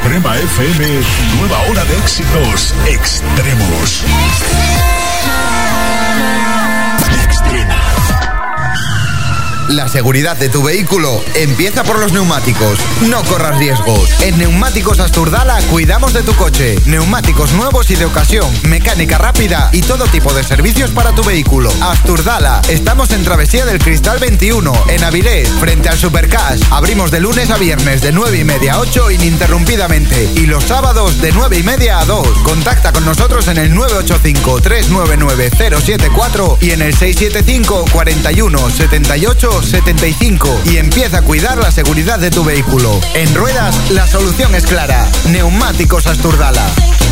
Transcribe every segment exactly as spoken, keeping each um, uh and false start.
Extrema F M, nueva hora de éxitos extremos. Extrema. La seguridad de tu vehículo empieza por los neumáticos. No corras riesgos. En Neumáticos Asturdala cuidamos de tu coche. Neumáticos nuevos y de ocasión, mecánica rápida y todo tipo de servicios para tu vehículo. Asturdala. Estamos en Travesía del Cristal veintiuno, en Avilés, frente al Supercash. Abrimos de lunes a viernes de nueve y media a ocho ininterrumpidamente. Y los sábados de nueve y media a dos. Contacta con nosotros en el nueve ocho cinco, tres nueve nueve, cero siete cuatro y en el seis siete cinco, cuatro uno, setenta y ocho, setenta y cinco y empieza a cuidar la seguridad de tu vehículo. En ruedas, la solución es clara. Neumáticos Asturdala.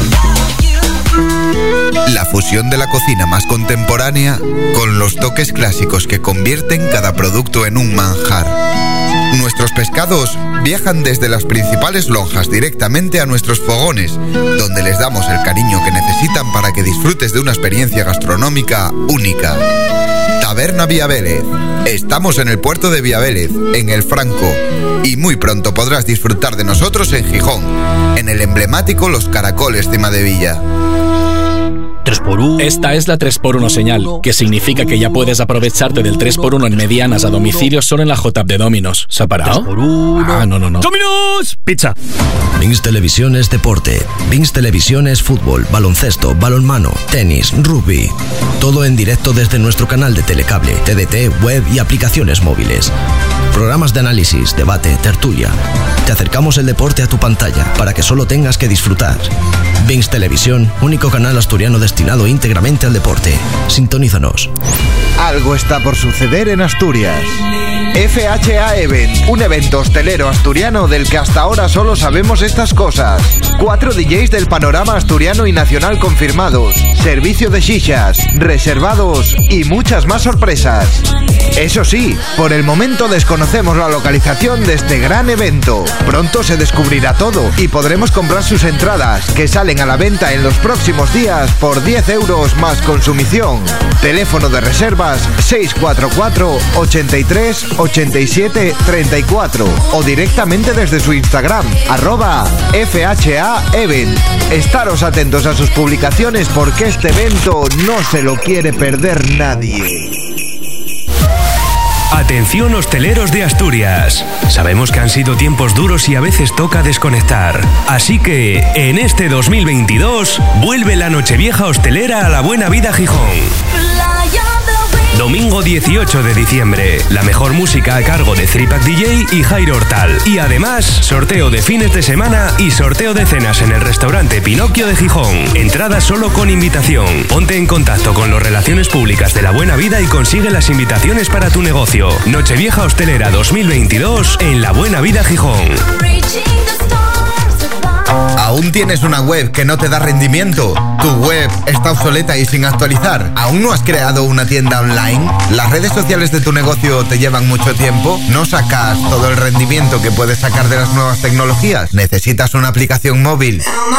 La fusión de la cocina más contemporánea con los toques clásicos que convierten cada producto en un manjar. Nuestros pescados viajan desde las principales lonjas directamente a nuestros fogones, donde les damos el cariño que necesitan para que disfrutes de una experiencia gastronómica única. Taberna Vía Vélez. Estamos en el puerto de Vía Vélez, en El Franco, y muy pronto podrás disfrutar de nosotros en Gijón, en el emblemático Los Caracoles Cimadevilla. tres por uno. Esta es la tres por uno señal, que significa que ya puedes aprovecharte del tres por uno en medianas a domicilio solo en la J-App de Domino's. ¿Se ha parado? tres por uno. Ah, no, no, no. ¡Domino's! Pizza. Vinx Televisión es deporte. Vinx Televisión es fútbol, baloncesto, balonmano, tenis, rugby. Todo en directo desde nuestro canal de telecable, T D T, web y aplicaciones móviles. Programas de análisis, debate, tertulia. Te acercamos el deporte a tu pantalla para que solo tengas que disfrutar. Vinx Televisión, único canal asturiano destinado íntegramente al deporte. Sintonízanos. Algo está por suceder en Asturias. F H A Event, un evento hostelero asturiano del que hasta ahora solo sabemos estas cosas. Cuatro D Js del panorama asturiano y nacional confirmados, servicio de shishas, reservados y muchas más sorpresas. Eso sí, por el momento desconocemos la localización de este gran evento. Pronto se descubrirá todo y podremos comprar sus entradas, que salen a la venta en los próximos días por diez euros más consumición. Teléfono de reservas seis cuatro cuatro, ochenta y tres, ochenta y siete, treinta y cuatro o directamente desde su Instagram, arroba F H A Event. Estaros atentos a sus publicaciones porque este evento no se lo quiere perder nadie. Atención hosteleros de Asturias. Sabemos que han sido tiempos duros y a veces toca desconectar. Así que, en este dos mil veintidós, vuelve la Nochevieja hostelera a la Buena Vida Gijón. Domingo dieciocho de diciembre, la mejor música a cargo de Tripac D J y Jairo Hortal. Y además, sorteo de fines de semana y sorteo de cenas en el restaurante Pinocchio de Gijón. Entrada solo con invitación. Ponte en contacto con las relaciones públicas de la Buena Vida y consigue las invitaciones para tu negocio. Nochevieja hostelera dos mil veintidós en la Buena Vida Gijón. ¿Aún tienes una web que no te da rendimiento? ¿Tu web está obsoleta y sin actualizar? ¿Aún no has creado una tienda online? ¿Las redes sociales de tu negocio te llevan mucho tiempo? ¿No sacas todo el rendimiento que puedes sacar de las nuevas tecnologías? ¿Necesitas una aplicación móvil?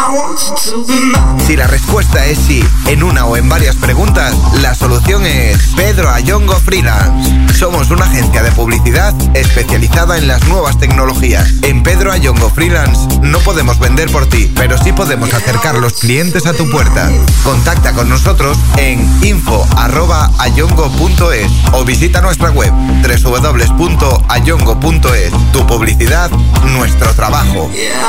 Si la respuesta es sí, en una o en varias preguntas, la solución es Pedro Ayongo Freelance. Somos una agencia de publicidad especializada en las nuevas tecnologías. En Pedro Ayongo Freelance no podemos vender por ti, pero sí podemos acercar los clientes a tu puerta. Contacta con nosotros en info arroba ayongo punto es o visita nuestra web doble u doble u doble u punto ayongo punto es. Tu publicidad, nuestro trabajo.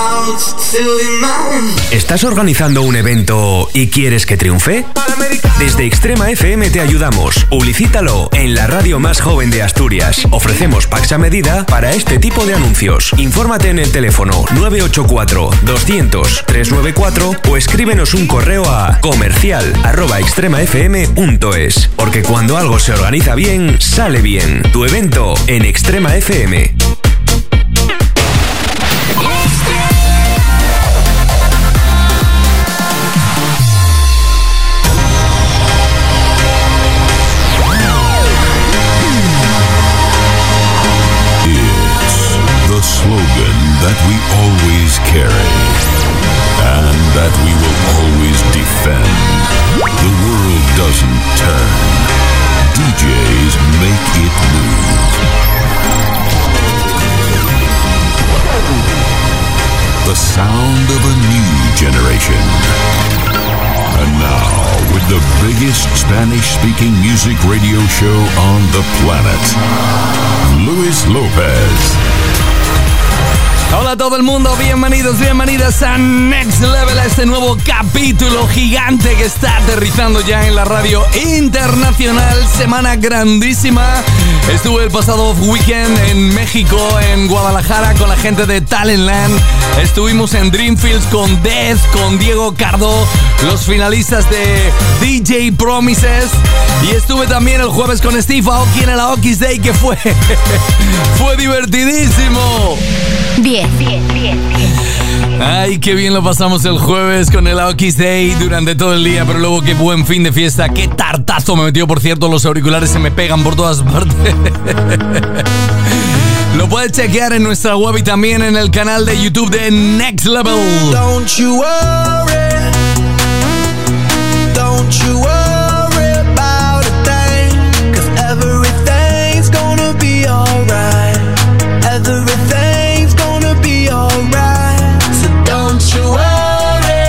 ¿Estás organizando un evento y quieres que triunfe? Desde Extrema F M te ayudamos. Publicítalo en la radio más joven de Asturias. Ofrecemos packs a medida para este tipo de anuncios. Infórmate en el teléfono nueve ocho cuatro, doscientos, trescientos noventa y cuatro o escríbenos un correo a comercial arroba extremafm punto es. Porque cuando algo se organiza bien, sale bien. Tu evento en Extrema F M. Slogan that we always carry and that we will always defend. The world doesn't turn. D Js make it move. sound of a new generation. And now, with the biggest Spanish-speaking music radio show on the planet, Luis Lopez. Hola a todo el mundo, bienvenidos, bienvenidas a Next Level, a este nuevo capítulo gigante que está aterrizando ya en la radio internacional. Semana grandísima. Estuve el pasado weekend en México, en Guadalajara, con la gente de Talentland. Estuvimos en Dreamfields con Death, con Diego Cardo, los finalistas de D J Promises. Y estuve también el jueves con Steve Aoki en el Aoki's Day, que fue, fue divertidísimo. Bien, bien, bien, bien. Ay, qué bien lo pasamos el jueves con el Aoki's Day durante todo el día, pero luego qué buen fin de fiesta, qué tartazo me metió, por cierto, los auriculares se me pegan por todas partes. Lo puedes chequear en nuestra web y también en el canal de YouTube de Next Level. Don't you worry, don't you worry about a thing, 'cause everything's gonna be alright, everything's gonna be alright. So don't you worry,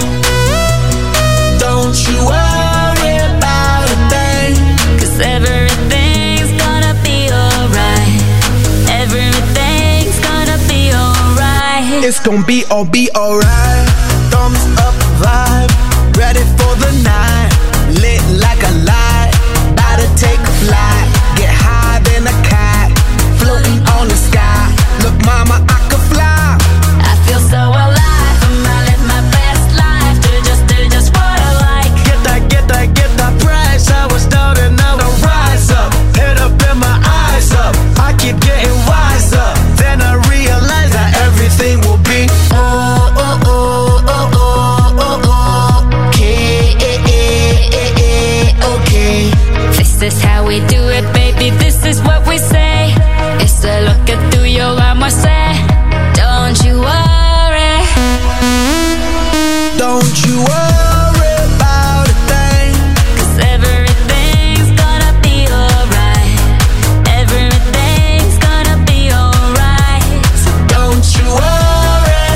don't you worry about a thing, 'cause everything's gonna be alright, everything's gonna be alright. It's gonna be all be alright. Thumbs up vibe, ready for the night, lit like a light, about to take a flight, get high than a cat, floating on the sky. Look, mama, I could fly. I feel so alive. I live my best life. Do just, do just what I like. Get that, get that, get that price. I was down and now I rise up. Head up and my eyes up. I keep getting wiser. Then I realize that everything will be oh, oh, oh, oh, oh, oh, oh. Okay, okay. This is how we do it, baby. This is what we say. It's a lo que tú y yo vamos a hacer. Don't you worry, don't you worry about a thing, 'cause everything's gonna be alright, everything's gonna be alright. So don't you worry,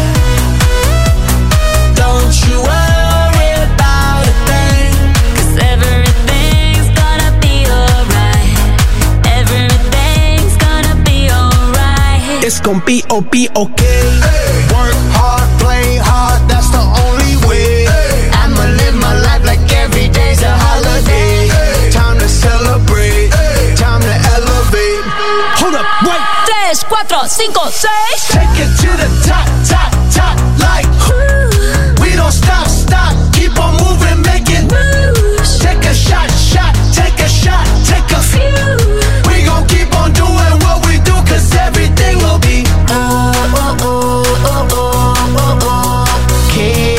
don't you worry about a thing, 'cause everything's gonna be alright, everything's gonna be alright. It's gonna be, oh, be okay. Hey. Work hard, play hard, that's the only way. Hey. I'ma live my life like every day's a holiday. Hey. Time to celebrate, hey. Time to elevate. Hold up, wait. Tres, cuatro, cinco, seis. Take it to the top, top, top, like ooh. We don't stop, stop, keep on moving, make it moves. Take a shot, shot, take a shot, take a few. We gon' keep on doing what we do, 'cause everything will be oh, oh, oh, oh, oh, oh, oh. Okay,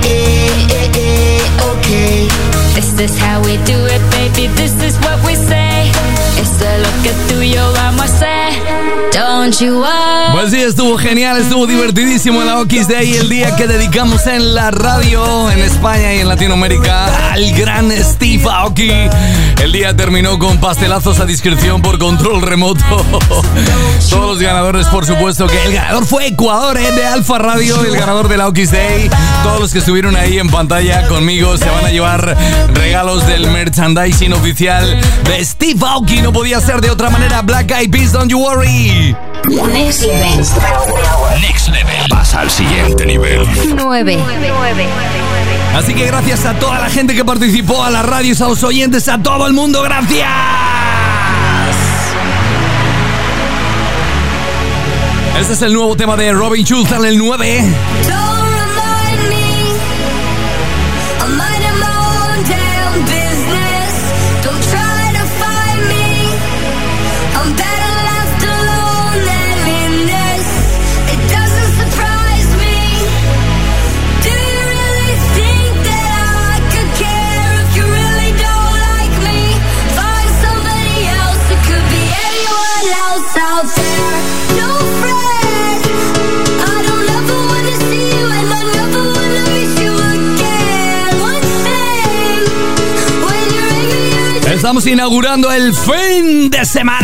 okay. This is how we do it, baby, this is what we say. Esto es lo que tú y yo vamos a hacer. Don't you worry. Pues sí, estuvo genial, estuvo divertidísimo el Aoki's Day, el día que dedicamos en la radio en España y en Latinoamérica al gran Steve Aoki. El día terminó con pastelazos a discreción por control remoto. Todos los ganadores, por supuesto, que el ganador fue Ecuador, ¿eh? De Alfa Radio, el ganador del Aoki's Day. Todos los que estuvieron ahí en pantalla conmigo se van a llevar regalos del merchandising oficial de Steve Aoki. No podía ser de otra manera. Black Eyed Peas, Don't You Worry. Next Level. Next Level. Pasa al siguiente nivel. Nueve. Así que gracias a toda la gente que participó, a las radios, a los oyentes, a todo el mundo. ¡Gracias! Este es el nuevo tema de Robin Schulz en el nueve. Out there, no friend. I don't ever wanna see you, and I never wanna miss you again. One thing, when you're angry, you're Estamos inaugurando el fin de semana.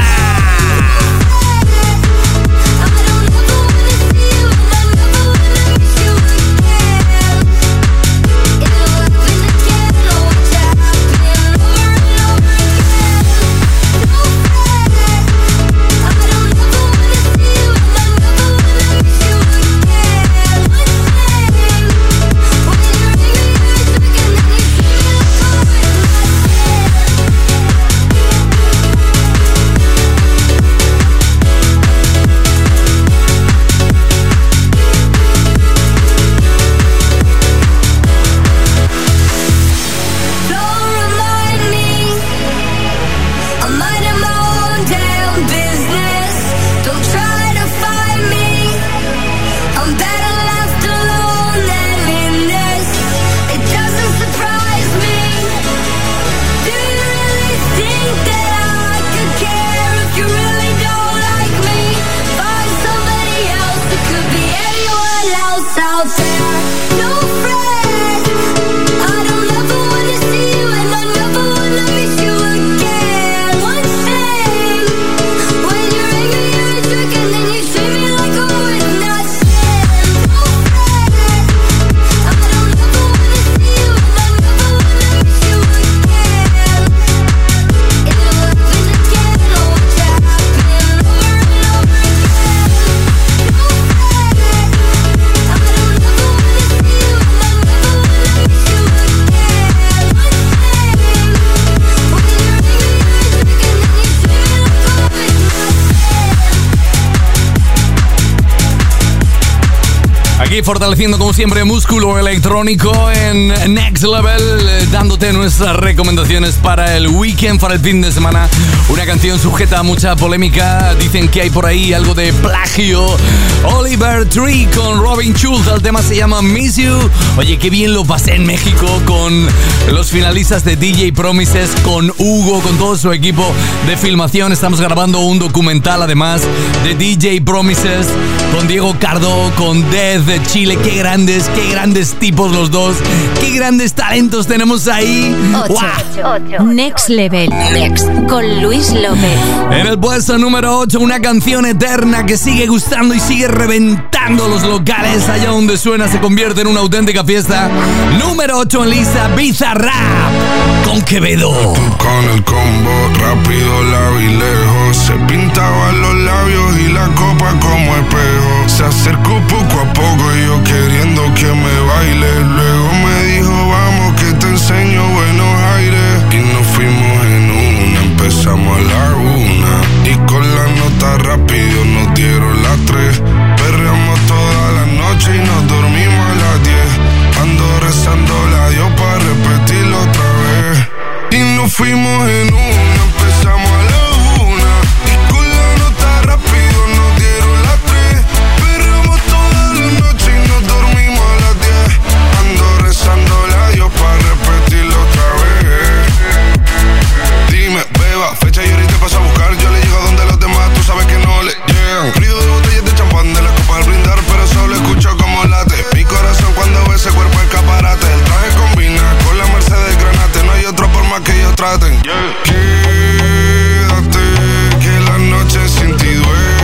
aquí fortaleciendo como siempre músculo electrónico en Next Level, eh, dándote nuestras recomendaciones para el weekend, para el fin de semana. Una canción sujeta a mucha polémica, dicen que hay por ahí algo de plagio. Oliver Tree con Robin Schulz, el tema se llama Miss You. Oye, qué bien lo pasé en México con los finalistas de D J Promises, con Hugo, con todo su equipo de filmación. Estamos grabando un documental además de D J Promises con Diego Cardo, con Death de Chile. Qué grandes, qué grandes tipos los dos. Qué grandes talentos tenemos ahí. ocho. Next Level. Next con Luis López. En el puesto número ocho, una canción eterna que sigue gustando y sigue reventando los locales. Allá donde suena se convierte en una auténtica fiesta. Número ocho en lista, Bizarrap con Quevedo. Con el combo rápido la vi lejos. Se pintaban los labios y la copa como espejo. Se acercó poco a poco y yo queriendo que me baile. Luego me dijo vamos que te enseño buenos aires. Y nos fuimos en una, empezamos a la una. Y con la nota rápido nos dieron las tres. Perreamos toda la noche y nos dormimos a las diez. Ando rezando la Dios para repetirlo otra vez. Y nos fuimos en una, empezamos a la una. Y con la nota rápido nos dieron las tres. Perreamos toda la noche y nos dormimos a las diez. Ando rezando la Dios para repetirlo otra vez. Dime, beba, fecha y ahorita paso a buscar. Yo le llego donde los demás, tú sabes que no le llegan. Ruido de botellas de champán de la copa al brindar, pero solo escucho como late mi corazón cuando ve ese cuerpo escaparate. El traje combina con la Mercedes Granate. No hay otro por más que ellos traten. Yeah. Quédate, que la noche sin ti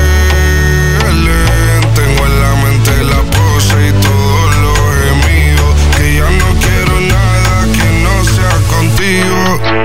duele. Tengo en la mente la pose y todos los gemidos. Que ya no quiero nada que no sea contigo.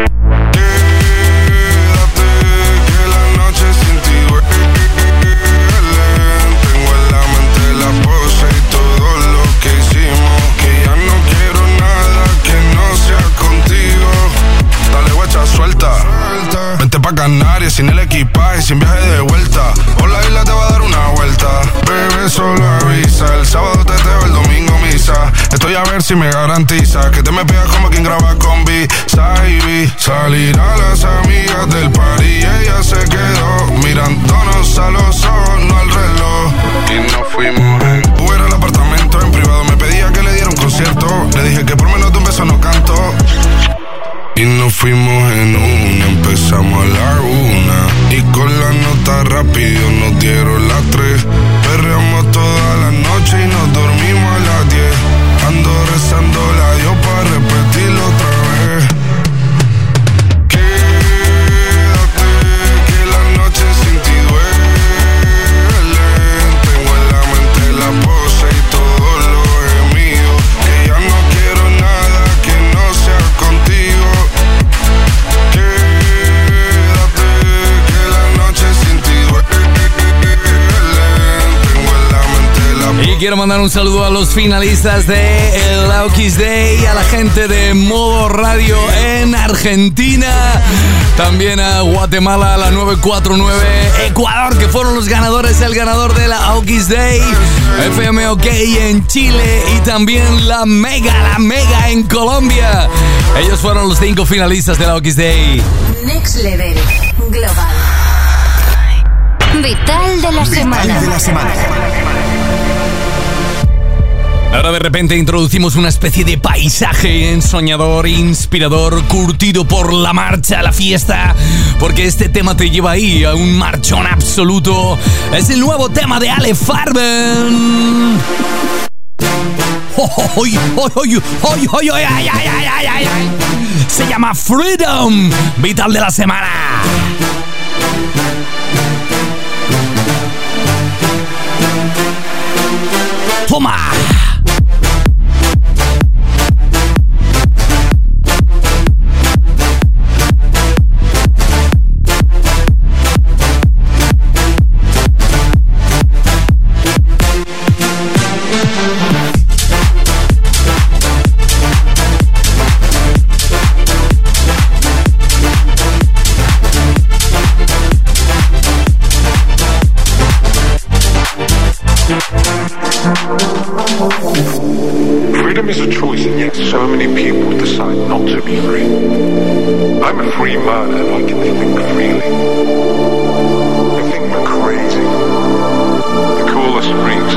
Canarias sin el equipaje, sin viaje de vuelta. Por la isla te va a dar una vuelta. Bebé, solo avisa. El sábado teteo, el domingo misa. Estoy a ver si me garantiza que te me pegas como quien graba con B-Side. Salir a las amigas del party y ella se quedó mirándonos a los ojos, no al reloj. Y nos fuimos en Uber al apartamento en privado. Me pedía que le diera un concierto. Le dije que por menos de un beso no canto. Y nos fuimos en una, empezamos a la una. Y con la nota rápido nos dieron las tres. Perreamos toda la noche y nos dormimos a las diez. Ando rezando la Dios para repetirlo otra vez. Quédate, que la noche sin ti duele. Tengo en la mente la pose y todos los gemidos. Que ya no quiero nada que no sea contigo. Y quiero mandar un saludo a los finalistas de el Aukis Day, a la gente de Modo Radio en Argentina, también a Guatemala, la nueve cuatro nueve, Ecuador, que fueron los ganadores, el ganador de la Aukis Day, F M OK en Chile y también la Mega, la Mega en Colombia. Ellos fueron los cinco finalistas de la Aukis Day. Next Level Global. Vital de la semana. Vital de la semana. Ahora de repente introducimos una especie de paisaje ensoñador, inspirador, curtido por la marcha, la fiesta, porque este tema te lleva ahí a un marchón absoluto. Es el nuevo tema de Ale Farben. Se llama Freedom, vital de la semana. Toma. We'll be right back. Freedom is a choice, and yet so many people decide not to be free. I'm a free man, and I can think freely. They think we're crazy. They call us freaks.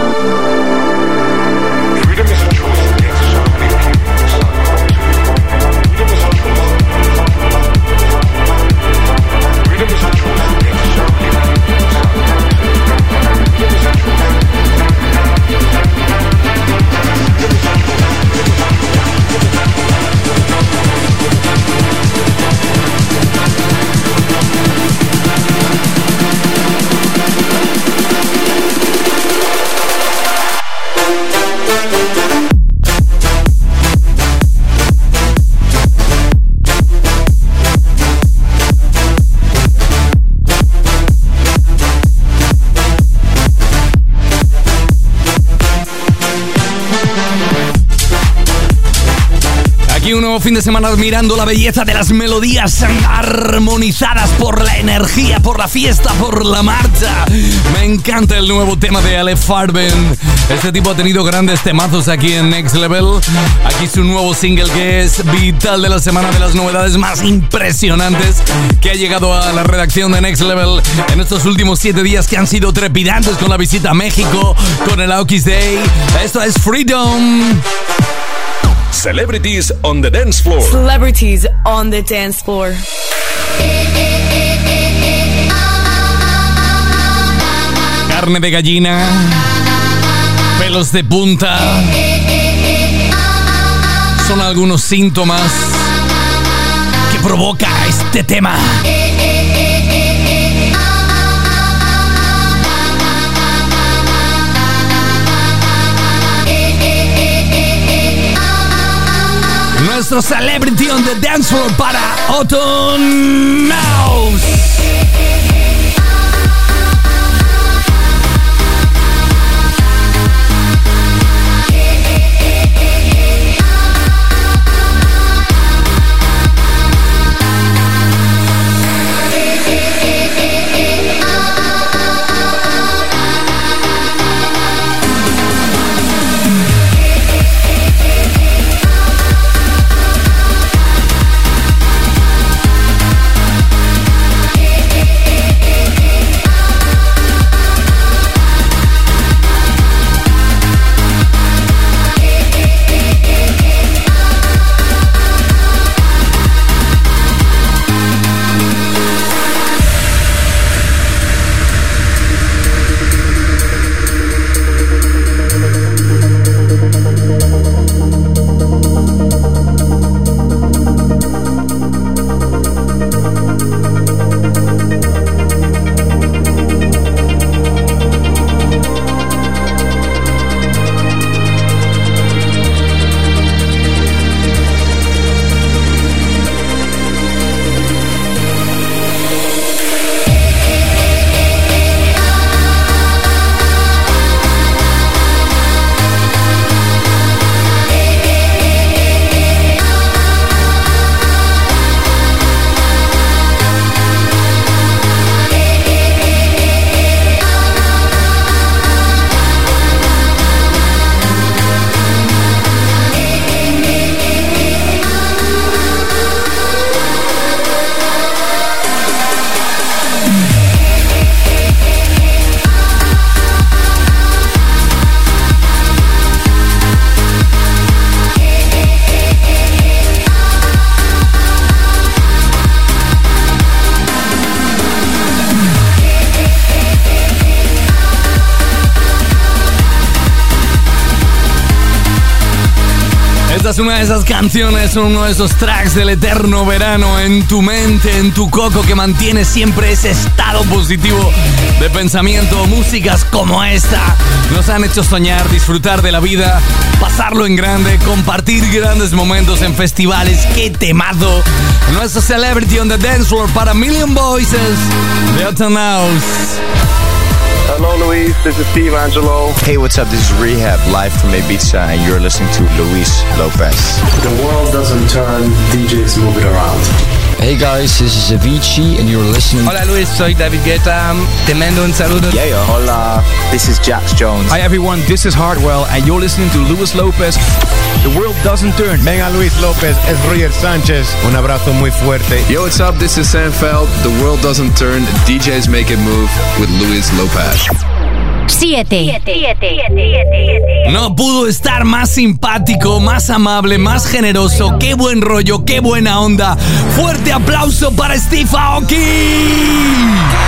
Freedom is a choice, and yet so many people decide not to. Freedom is a choice. Freedom is a choice, and yet so many people decide not to. Freedom is a choice. Un nuevo fin de semana admirando la belleza de las melodías armonizadas por la energía, por la fiesta, por la marcha. Me encanta el nuevo tema de Ale Farben. Este tipo ha tenido grandes temazos aquí en Next Level. Aquí su nuevo single que es vital de la semana, de las novedades más impresionantes que ha llegado a la redacción de Next Level en estos últimos siete días que han sido trepidantes con la visita a México, con el Aukis Day. Esto es Freedom. Celebrities on the dance floor. Celebrities on the dance floor. Carne de gallina, pelos de punta, son algunos síntomas que provoca este tema. Nuestro Celebrity on the Dance Floor para Autumn House. Esta es una de esas canciones, uno de esos tracks del eterno verano en tu mente, en tu coco, que mantiene siempre ese estado positivo de pensamiento. Músicas como esta nos han hecho soñar, disfrutar de la vida, pasarlo en grande, compartir grandes momentos en festivales. ¡Qué temazo! Nuestro Celebrity on the Dance Floor para Million Voices de Autumn House. Hello, Luis. This is Steve Angelo. Hey, what's up? This is Rehab, live from Ibiza, and you're listening to Luis Lopez. The world doesn't turn, D Js move it around. Hey guys, this is Avicii and you're listening. Hola Luis, soy David Guetta. Te mando un saludo. Yeah, yeah. Hola, this is Jax Jones. Hi everyone, this is Hardwell and you're listening to Luis Lopez. The world doesn't turn. Venga Luis López, es Roger Sánchez. Un abrazo muy fuerte. Yo, what's up? This is Sam Feld. The world doesn't turn. D Js make it move with Luis Lopez. siete. No pudo estar más simpático, más amable, más generoso. Qué buen rollo, qué buena onda. Fuerte aplauso para Steve Aoki.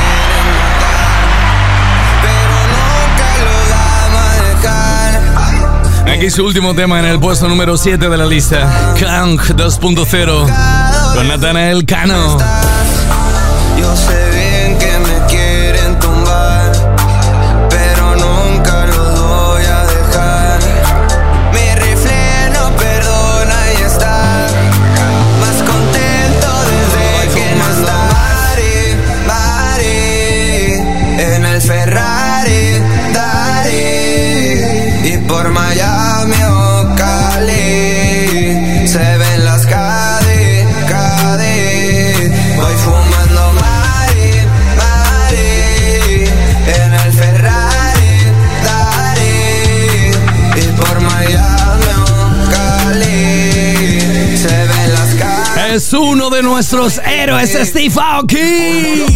Aquí su último tema en el puesto número siete de la lista. Kang dos punto cero con Natanael Cano. Yo sé bien que me quieren tumbar, pero nunca los voy a dejar. Mi rifle no perdona y está más contento desde que no está. Mari, Mari, en el Ferrari, Dari, y por Miami o Cali se ven las Cadi, Cadi. Voy fumando Mari, Mari, en el Ferrari, Dari, y por Miami o Cali se ven las Cadi. Es uno de nuestros héroes, Steve Aoki.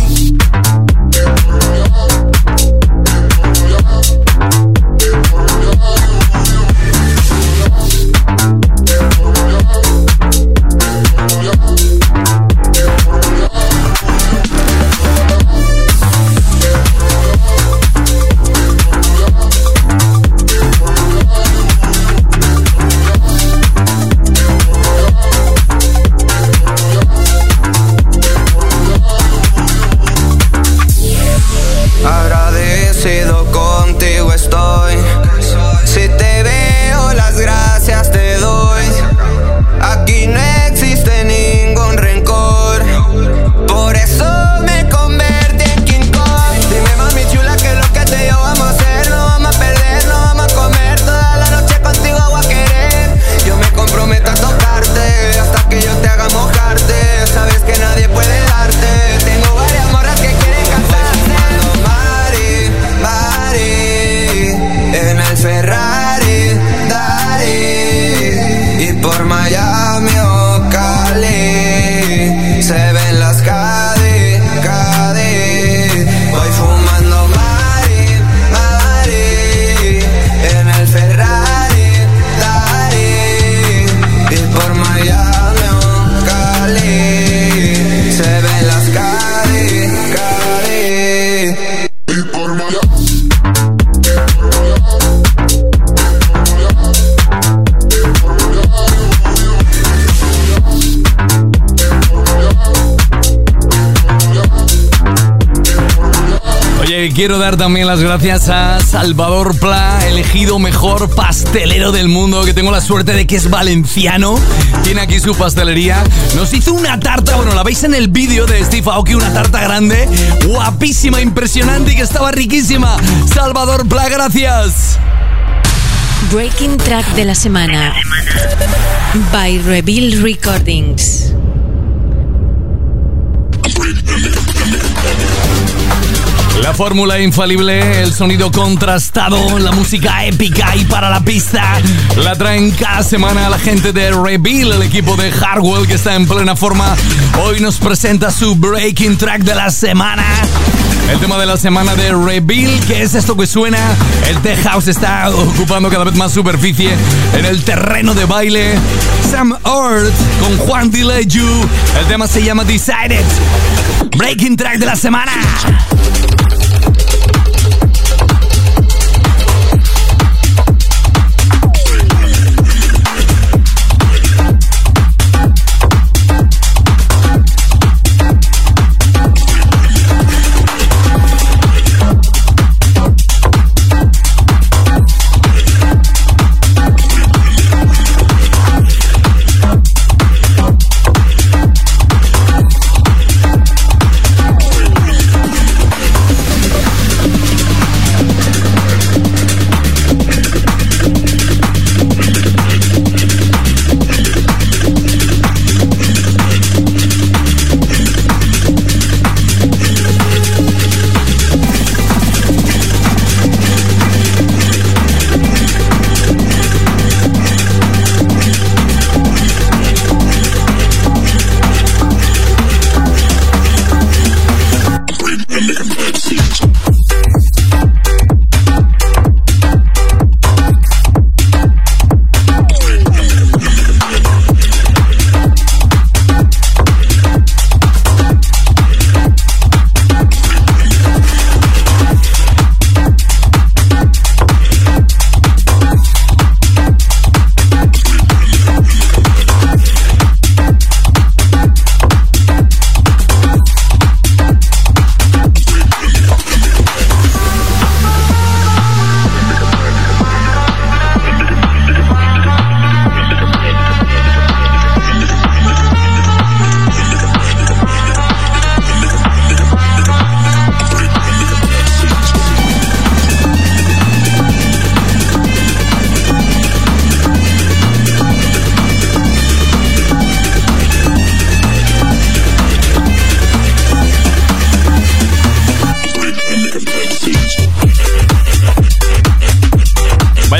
Agradecido contigo estoy. Si te veo las gracias te doy. Aquí no existe ningún rencor, por eso me convertí en King Kong. Dime mami chula que lo que te yo vamos a hacer. No vamos a perder, no vamos a comer. Toda la noche contigo voy a querer. Yo me comprometo a tocarte hasta que yo te haga mojarte. Sabes que nadie puede darte. Tengo varias morras que quieren casarse. En el Ferrari, Dari, y por Miami o Cali se ven las Cadi, Cadi. Voy fumando Mari, Mari, en el Ferrari, Dari, y por Miami o Cali se ven las Cadi, Cadi. Y por Miami. Oye, quiero dar también las gracias a Salvador Pla, elegido mejor pastelero del mundo, que tengo la suerte de que es valenciano. Tiene aquí su pastelería. Nos hizo una tarta, bueno, la veis en el vídeo de Steve Aoki, una tarta grande, guapísima, impresionante y que estaba riquísima. Salvador Pla, gracias. Breaking Track de la semana by Reveal Recordings. La fórmula infalible, el sonido contrastado, la música épica y para la pista la traen cada semana la gente de Reveal, el equipo de Hardwell que está en plena forma. Hoy nos presenta su Breaking Track de la semana. El tema de la semana de Reveal, que es esto que suena. El tech house está ocupando cada vez más superficie en el terreno de baile. Sam Earth con Juan Dileju. El tema se llama Decided. Breaking Track de la semana.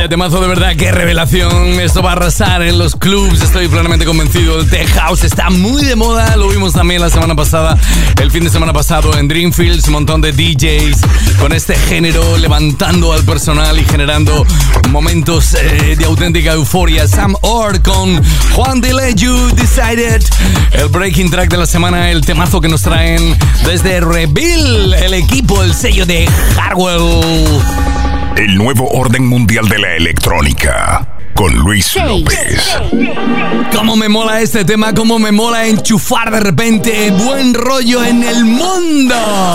Vaya temazo, de verdad, qué revelación. Esto va a arrasar en los clubs, estoy plenamente convencido. El tech house está muy de moda, lo vimos también la semana pasada, el fin de semana pasado en Dreamfields, un montón de D Js con este género levantando al personal y generando momentos eh, de auténtica euforia. Sam Orr con Juan Delay, You Decided, el breaking track de la semana, el temazo que nos traen desde Reveal, el equipo, el sello de Hardwell. El nuevo orden mundial de la electrónica con Luis López. Cómo me mola este tema, cómo me mola enchufar de repente buen rollo en el mundo.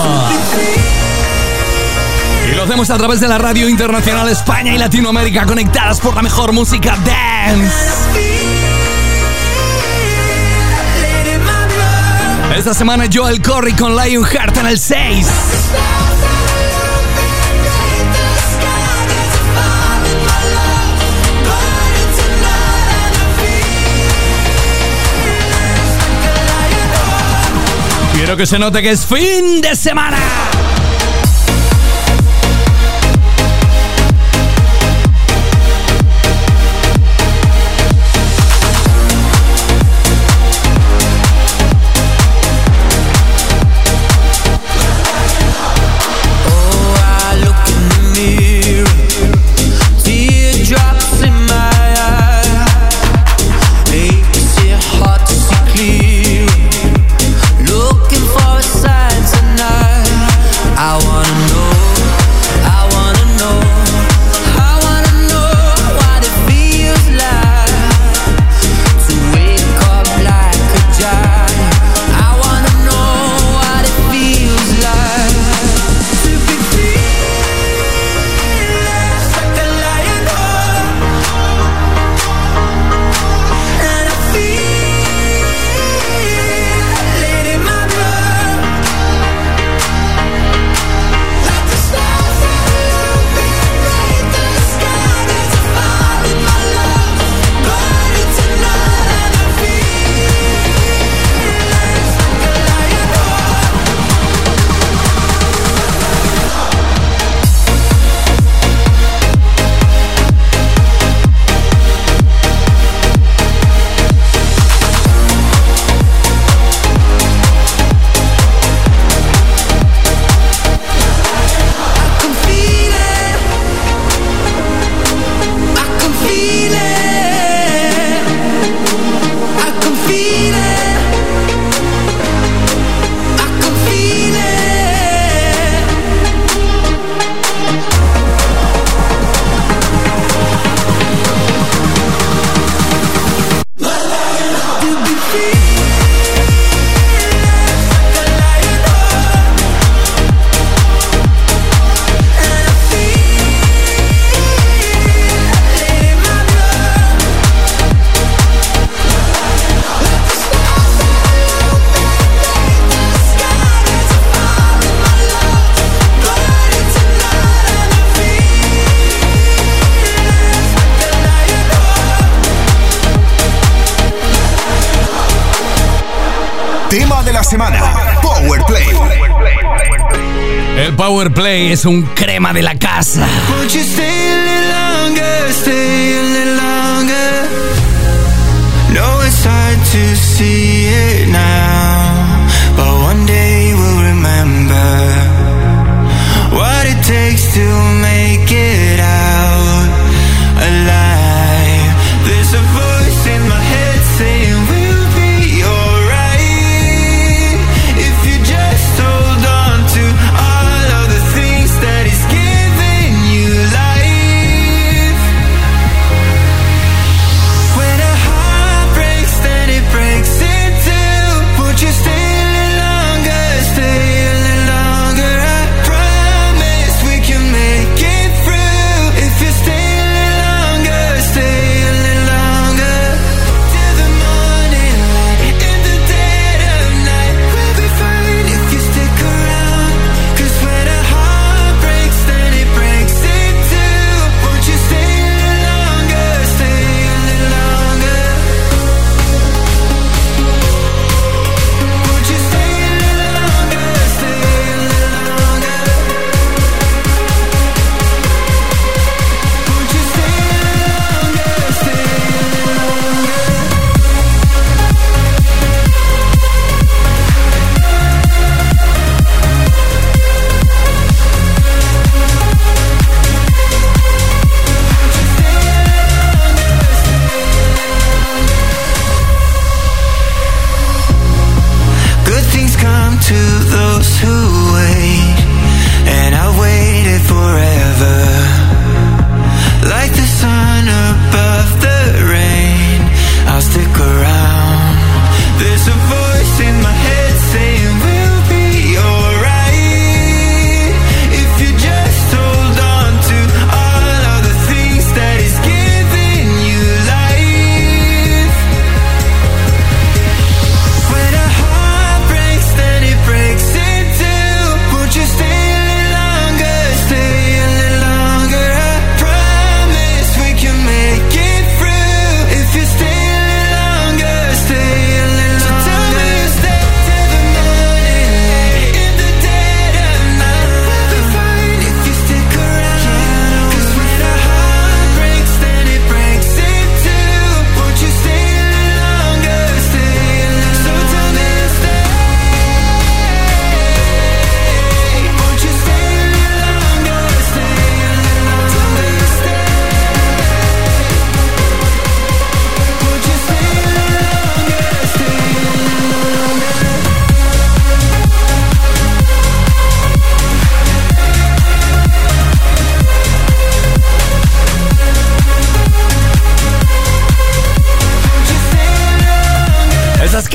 Y lo hacemos a través de la radio internacional España y Latinoamérica, conectadas por la mejor música dance. Esta semana Joel Corry con Lionheart en el seis. Quiero que se note que es fin de semana. Semana, Power Play. El Power Play es un crema de la casa. No, it's hard to see it now, but one day we'll remember what it takes to make it out alive. There's a voice in my head saying we'll be alright if you just hold on to all of the things that is giving you life. When a heart breaks, then it breaks in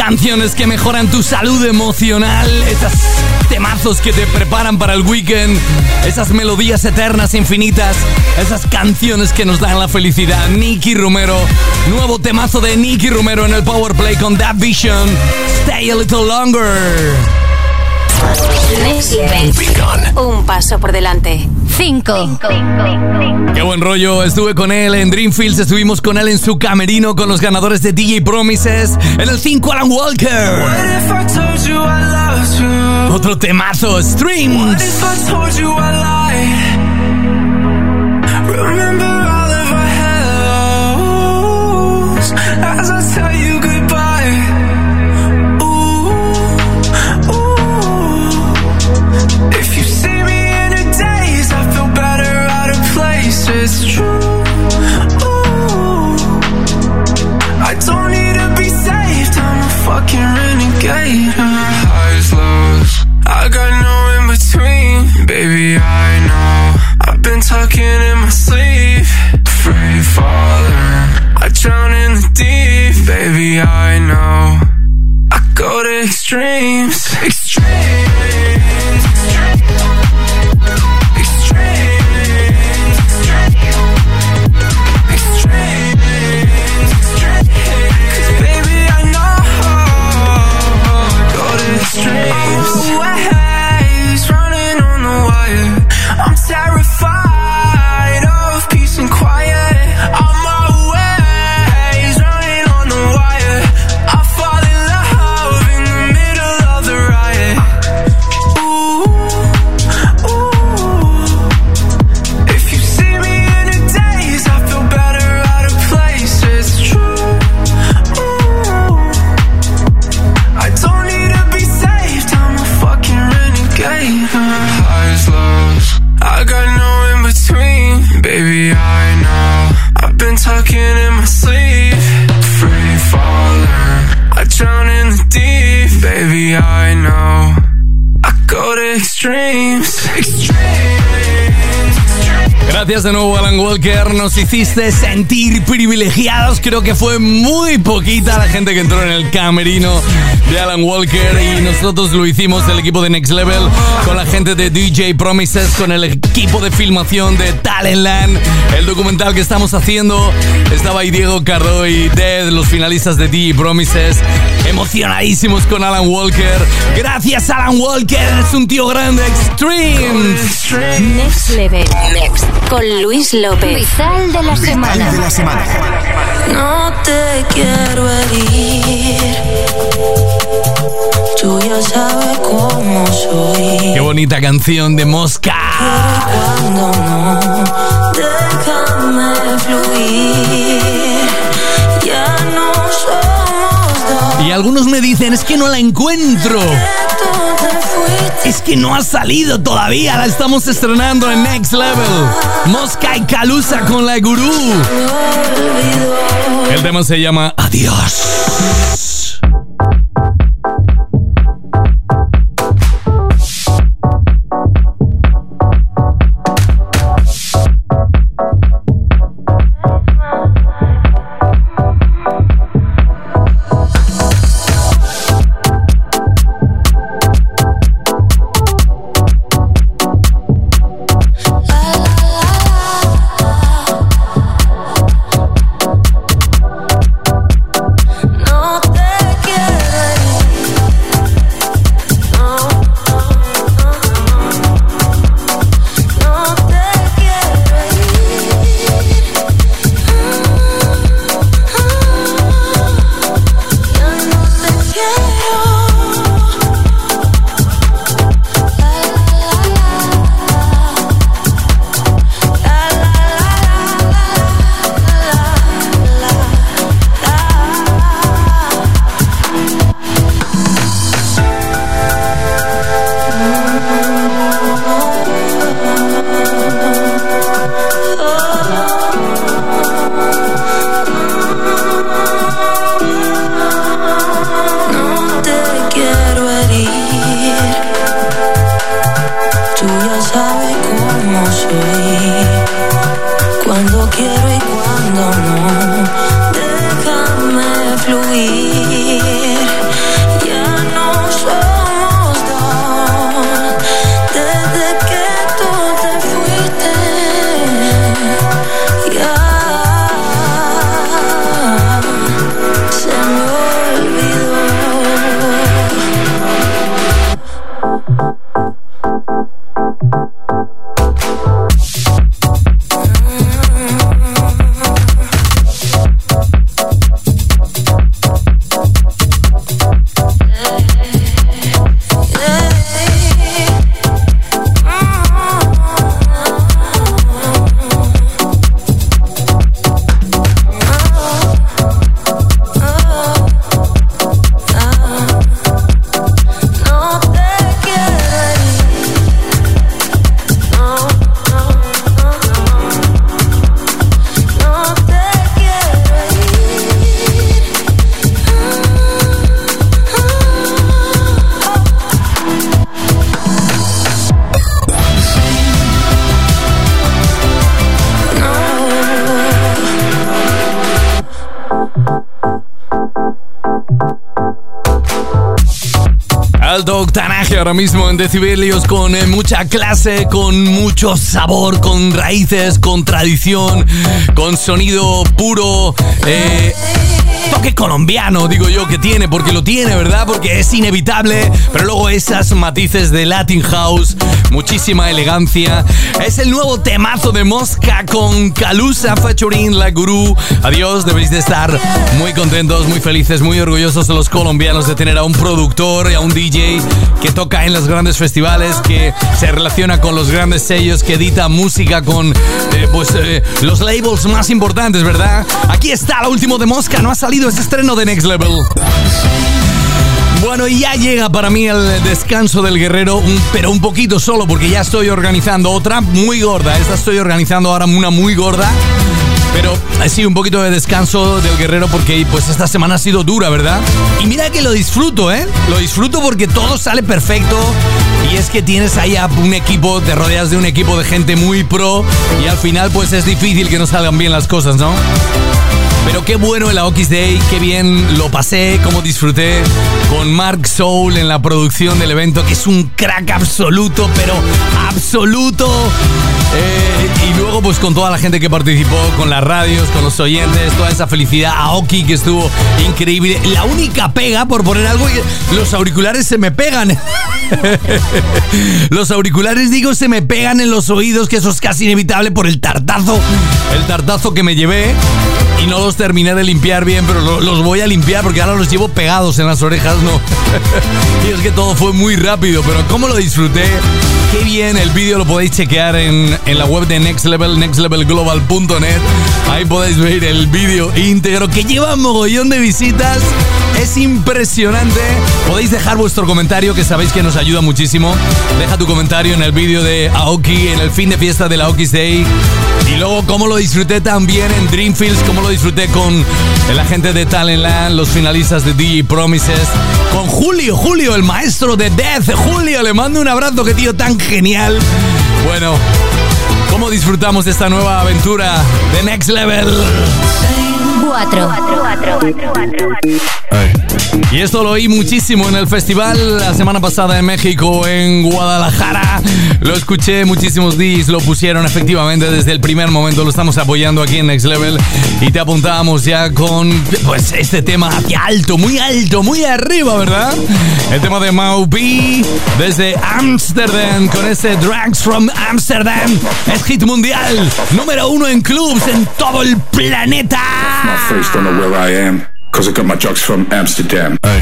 canciones que mejoran tu salud emocional, esas temazos que te preparan para el weekend, esas melodías eternas, infinitas, esas canciones que nos dan la felicidad. Nicky Romero, nuevo temazo de Nicky Romero en el Powerplay con That Vision, Stay a Little Longer. Next Level. Un paso por delante. Cinco. Qué buen rollo. Estuve con él en Dreamfields. Estuvimos con él en su camerino con los ganadores de D J Promises. En el cinco, Alan Walker. Otro temazo, Streams. As I tell you goodbye. Ooh, ooh. If you see me in a daze, I feel better out of place. It's true. Ooh, I don't need to be saved. I'm a fucking renegade. Highs, lows, I got no in between. Baby, I know I've been talking in my sleep. Free falling, I drown in the deep, baby, I know I go to extremes, extremes, extremes, extremes, extremes, cause baby, I know I go to extremes. Waves running on the wire, I'm terrified of peace and quiet. I'm baby, I know I've been talking in my sleep. Free falling, I drown in the deep. Baby, I know I go to extremes, extremes. Gracias de nuevo, Alan Walker. Nos hiciste sentir privilegiados. Creo que fue muy poquita la gente que entró en el camerino de Alan Walker y nosotros lo hicimos, el equipo de Next Level, con la gente de D J Promises, con el equipo de filmación de Talentland, el documental que estamos haciendo. Estaba ahí Diego Cardo y Dead, los finalistas de D J Promises, emocionadísimos con Alan Walker. Gracias, Alan Walker, eres un tío grande. Extremes. Next Level. Next. Con Luis López. Vital de la semana. De la semana. No te quiero herir. Tú ya sabes cómo soy. Qué bonita canción de Mosca. Cuando no, déjame fluir. Ya no somos dos. Y algunos me dicen, es que no la encuentro. Es que no ha salido todavía, la estamos estrenando en Next Level. Mosca y Calusa con la Gurú. El tema se llama Adiós. alto octanaje ahora mismo en decibelios, con eh, mucha clase, con mucho sabor, con raíces, con tradición, con sonido puro, eh, toque colombiano, digo yo, que tiene, porque lo tiene, ¿verdad? Porque es inevitable, pero luego esas matices de Latin House, muchísima elegancia. Es el nuevo temazo de Mosca con Calusa featuring La Gurú. Adiós, debéis de estar muy contentos, muy felices, muy orgullosos de los colombianos de tener a un productor y a un D J que toca en los grandes festivales, que se relaciona con los grandes sellos, que edita música con eh, pues eh, los labels más importantes, ¿verdad? Aquí está lo último de Mosca, no ha salido ese estreno de Next Level. Bueno, y ya llega para mí el descanso del guerrero, un, pero un poquito solo, porque ya estoy organizando otra muy gorda. Esta estoy organizando ahora una muy gorda, pero sí, un poquito de descanso del guerrero porque pues esta semana ha sido dura, ¿verdad? Y mira que lo disfruto, ¿eh? Lo disfruto porque todo sale perfecto. Y es que tienes ahí a un equipo, te rodeas de un equipo de gente muy pro y al final pues es difícil que no salgan bien las cosas, ¿no? Pero qué bueno el Aoki's Day, qué bien lo pasé, cómo disfruté con Mark Soul en la producción del evento, que es un crack absoluto, pero absoluto. Eh, y luego pues con toda la gente que participó, con las radios, con los oyentes, toda esa felicidad. Aoki, que estuvo increíble. La única pega, por poner algo, es que los auriculares se me pegan. Los auriculares, digo, se me pegan en los oídos, que eso es casi inevitable por el tartazo, el tartazo que me llevé. Y no los terminé de limpiar bien, pero lo, los voy a limpiar porque ahora los llevo pegados en las orejas, ¿no? Y es que todo fue muy rápido, pero cómo lo disfruté. Qué bien, el vídeo lo podéis chequear en, en la web de Next Level, next level global punto net. Ahí podéis ver el vídeo íntegro que lleva un mogollón de visitas. Es impresionante. Podéis dejar vuestro comentario, que sabéis que nos ayuda muchísimo. Deja tu comentario en el vídeo de Aoki, en el fin de fiesta del Aoki's Day. Y luego cómo lo disfruté también en Dreamfields, cómo lo disfruté con la gente de Talentland, los finalistas de D J Promises, con Julio, Julio, el maestro de Death. Julio, le mando un abrazo, qué tío tan genial. Bueno, cómo disfrutamos de esta nueva aventura de Next Level. Cuatro. Y esto lo oí muchísimo en el festival la semana pasada en México, en Guadalajara. Lo escuché, muchísimos D Js lo pusieron efectivamente desde el primer momento. Lo estamos apoyando aquí en Next Level y te apuntábamos ya con pues este tema hacia alto, muy alto, muy arriba, ¿verdad? El tema de Maupi desde Amsterdam con este Drags from Amsterdam. Es hit mundial, número uno en clubs en todo el planeta. My face don't know where I am, cause I got my drugs from Amsterdam. Hey.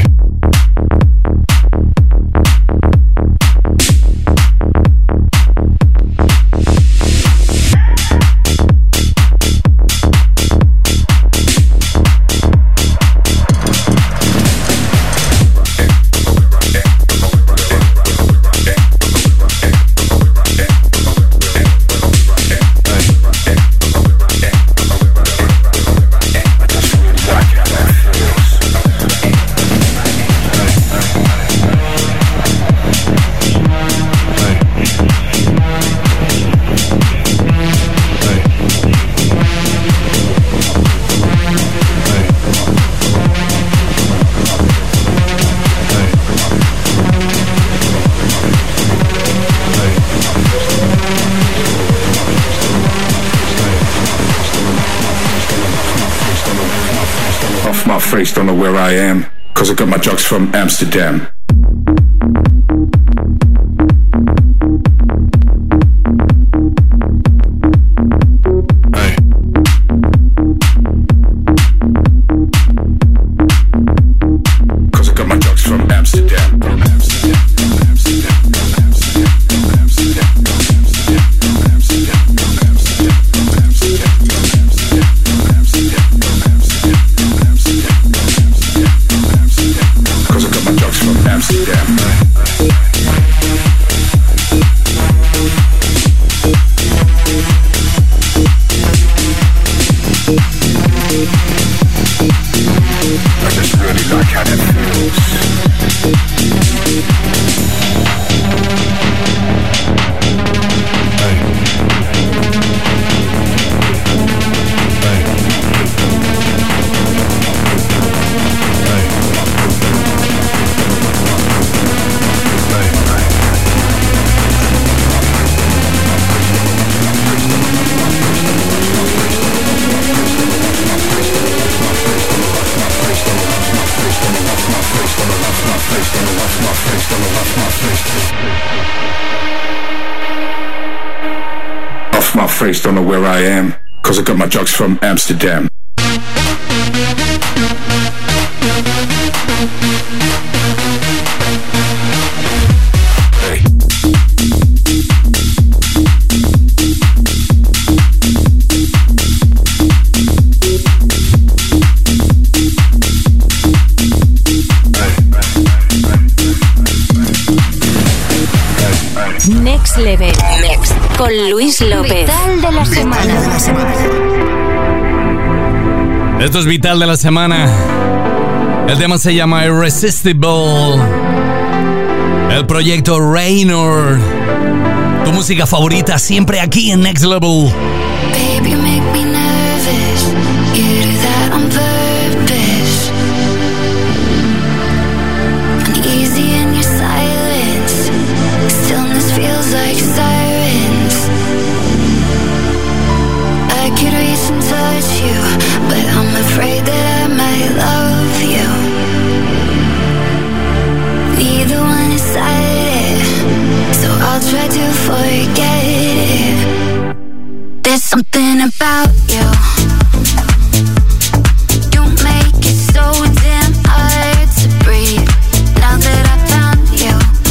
Face don't know where I am, cause I got my drugs from Amsterdam. Cause I got my drugs from Amsterdam. Cause I got my drugs from Amsterdam. face, don't know off my face, don't know off my face. Off my face, don't know where I am, cause I got my drugs from Amsterdam. Hey. Next Level. Next. Con Luis López. Vital de la semana. De la semana. Esto es Vital de la semana. El tema se llama Irresistible. El proyecto Raynor. Tu música favorita siempre aquí en Next Level. Baby, you make me nervous. You do that on purpose. Uneasy in your silence. Stillness feels like sirens. I could reach and touch you, but I'm afraid that I might love you. Neither one decided, so I'll try to forget it. There's something about you. You make it so damn hard to breathe. Now that I found you,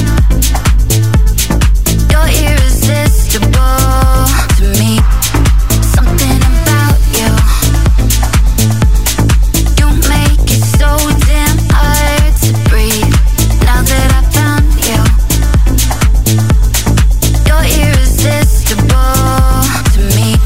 you're irresistible to me. Something about you. You make it so damn hard to breathe. Now that I found you, you're irresistible to me.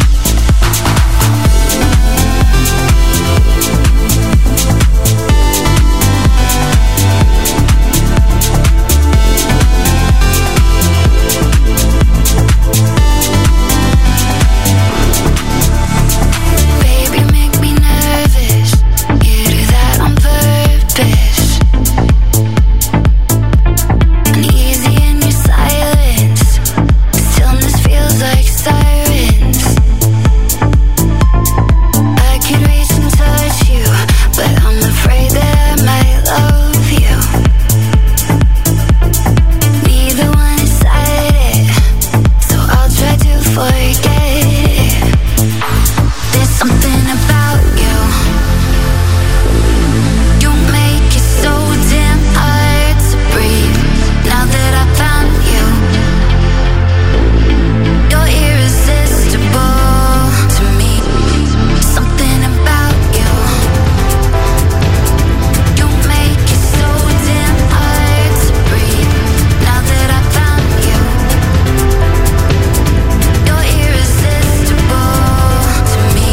Baby, make me nervous. You do that on purpose. Uneasy in your silence. Stillness feels like sirens. I could reach and touch you, but I'm afraid that I might love you. Neither one decided, so I'll try to forget it. There's something about you. You make it so damn hard to breathe. Now that I found you, you're irresistible to me. Something about you. You make it so damn hard to breathe. Now that I found you, you're irresistible to me.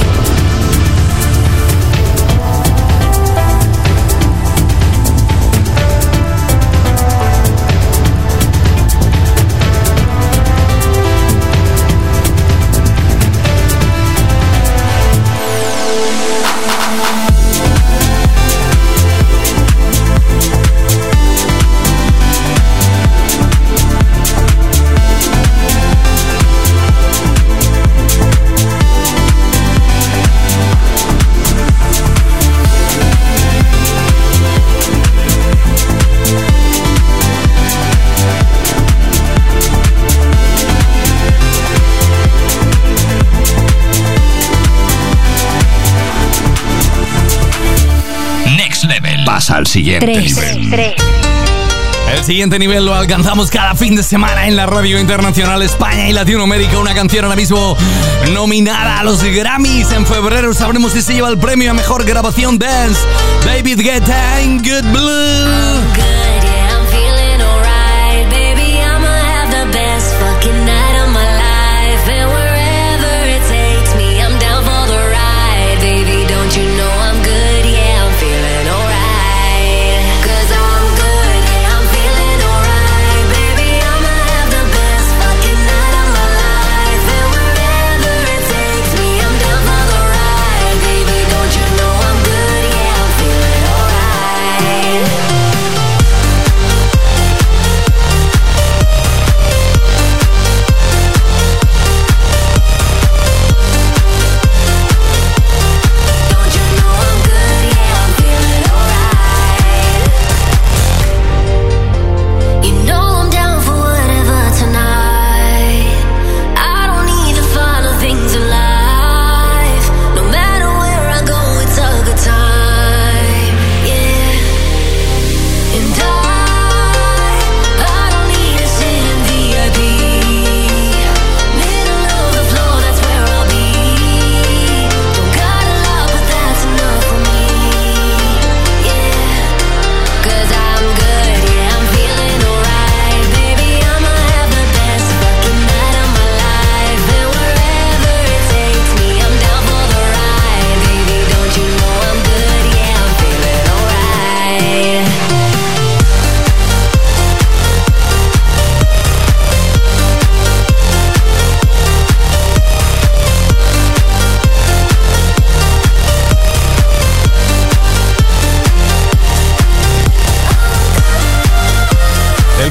Next Level. Pasa al siguiente Tres. nivel. Tres. El siguiente nivel lo alcanzamos cada fin de semana en la radio internacional España y Latinoamérica. Una canción ahora mismo nominada a los Grammys. En febrero sabremos si se lleva el premio a mejor grabación dance. David Guetta en Good Blue. Good, yeah, I'm feeling alright. Baby, I'ma have the best fucking night of my life. And wherever it takes me, I'm down for the ride. Baby, don't you know I'm good? Yeah, I'm feeling alright. Cause I'm good, yeah, I'm feeling alright. Baby, I'ma have the best fucking night of my life. And wherever it takes me, I'm down for the ride. Baby, don't you know I'm good? Yeah, I'm feeling alright.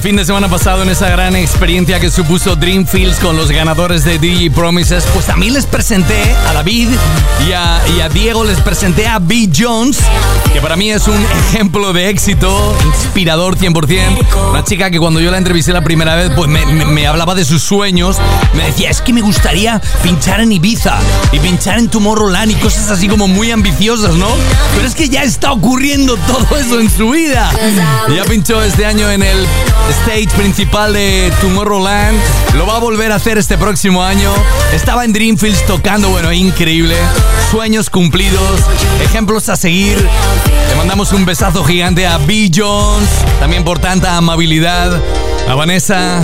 el fin de semana pasado en esa gran experiencia que supuso Dreamfields con los ganadores de D J Promises, pues a mí les presenté a David y a, y a Diego, les presenté a B. Jones, que para mí es un ejemplo de éxito, inspirador cien por ciento. Una chica que cuando yo la entrevisté la primera vez, pues me, me, me hablaba de sus sueños, me decía, es que me gustaría pinchar en Ibiza y pinchar en Tomorrowland y cosas así como muy ambiciosas, ¿no? Pero es que ya está ocurriendo todo eso en su vida. Ya pinchó este año en el stage principal de Tomorrowland, lo va a volver a hacer este próximo año. Estaba en Dreamfields tocando, bueno, increíble. Sueños cumplidos, ejemplos a seguir. Le mandamos un besazo gigante a B. Jones, también por tanta amabilidad. A Vanessa,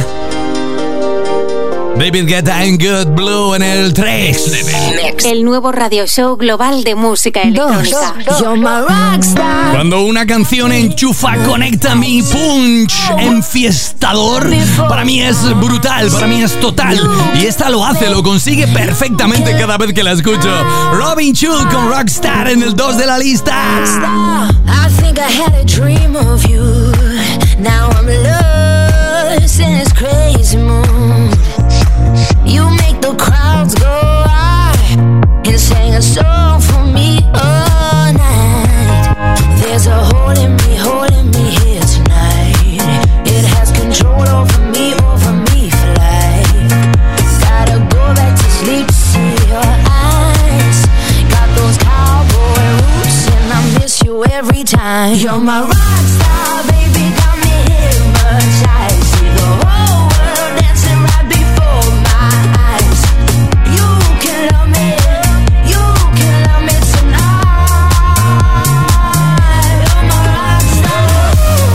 David Guetta and Good Blue en el tres. El nuevo radio show global de música electrónica. Cuando una canción enchufa, conecta mi punch enfiestador, para mí es brutal, para mí es total. Y esta lo hace, lo consigue perfectamente cada vez que la escucho. Robin Schulz con Rockstar en el dos de la lista. I think I had a dream of you. Now I'm lost in this crazy mood. You make the crowds go wild and sing a song for me all night. There's a hole in me, hole in me here tonight. It has control over me, over me for life. Gotta go back to sleep to see your eyes. Got those cowboy roots and I miss you every time. You're my rock star, baby, got me hypnotized. See the whole world dancing right before my eyes. You can love me, you can love me tonight. You're my rock star.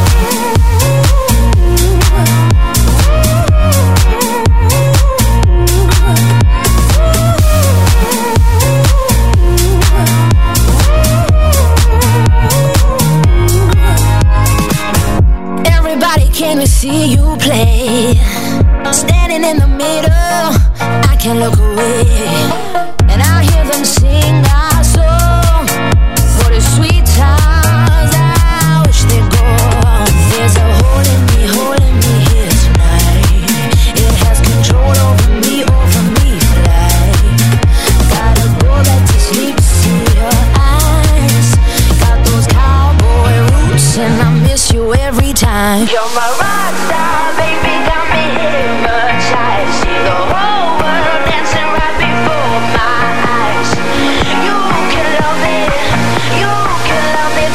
Everybody came to see you play. Standing in the middle, I can't look away. And I hear them sing our song. For the sweet times I wish they'd go. There's a hole in me, hole in me here tonight. It has control over me, over me for life. Gotta go back to sleep to see your eyes. Got those cowboy roots and I miss you every time. You're my rock star, baby, got me hypnotized. See the whole world dancing right before my eyes. You can love me, you can love me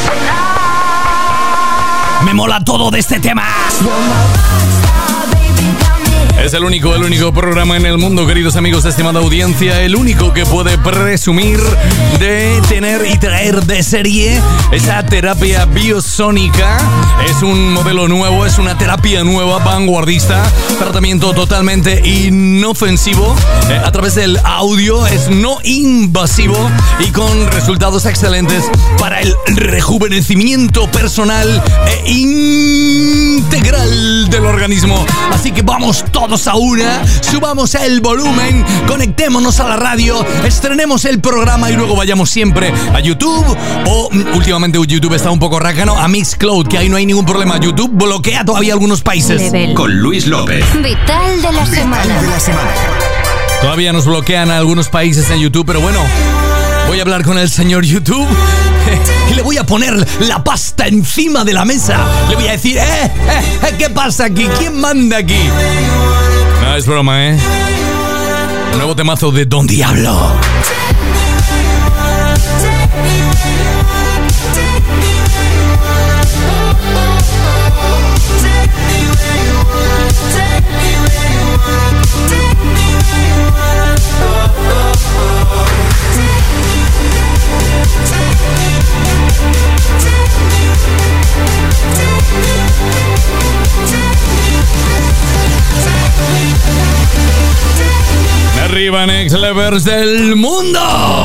tonight. Me mola todo de este tema. You're my rock star, baby, got me. Es el único, el único programa en el mundo, queridos amigos, estimada audiencia, el único que puede presumir de tener y traer de serie esa terapia biosónica. Es un modelo nuevo, es una terapia nueva, vanguardista, tratamiento totalmente inofensivo, eh, a través del audio, es no invasivo y con resultados excelentes para el rejuvenecimiento personal e integral del organismo. Así que vamos todos a una, subamos el volumen, conectémonos a la radio, estrenemos el programa y luego vayamos siempre a YouTube o, últimamente YouTube está un poco rácano, a Mixcloud, que ahí no hay ningún problema. YouTube bloquea todavía algunos países. Level. Con Luis López. Vital de la semana. Vital de la semana. Todavía nos bloquean a algunos países en YouTube, pero bueno, voy a hablar con el señor YouTube y le voy a poner la pasta encima de la mesa. Le voy a decir, eh, eh, eh ¿qué pasa aquí? ¿Quién manda aquí? No, es broma, ¿eh? Un nuevo temazo de Don Diablo. Arriba, Next Levels del mundo.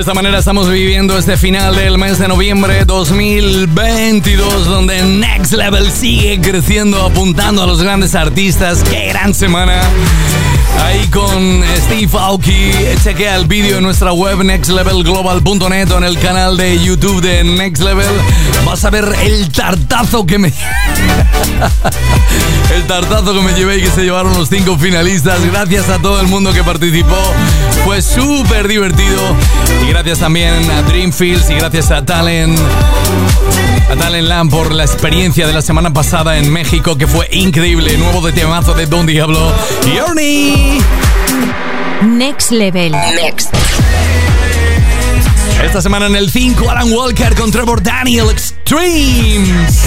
esta manera estamos viviendo este final del mes de noviembre dos mil veintidós, donde Next Level sigue creciendo, apuntando a los grandes artistas. ¡Qué gran semana! Ahí con Steve Aoki. Chequea el vídeo en nuestra web next level global punto net o en el canal de YouTube de Next Level. Vas a ver el tartazo que me... el tartazo que me llevé y que se llevaron los cinco finalistas. Gracias a todo el mundo que participó. Fue súper divertido. Y gracias también a Dreamfields y gracias a Talent. A Talent Land por la experiencia de la semana pasada en México, que fue increíble. Nuevo de temazo de Don Diablo y Ernie. Next Level. Next. Esta semana en el cinco, Alan Walker con Trevor Daniel, Extremes.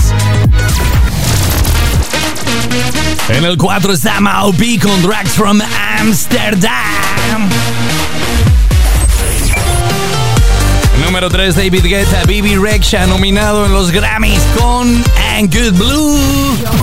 En el cuatro está Mau P con Drags from Amsterdam. Número tres, David Guetta, B B Rexha, nominado en los Grammys con And Good Blue.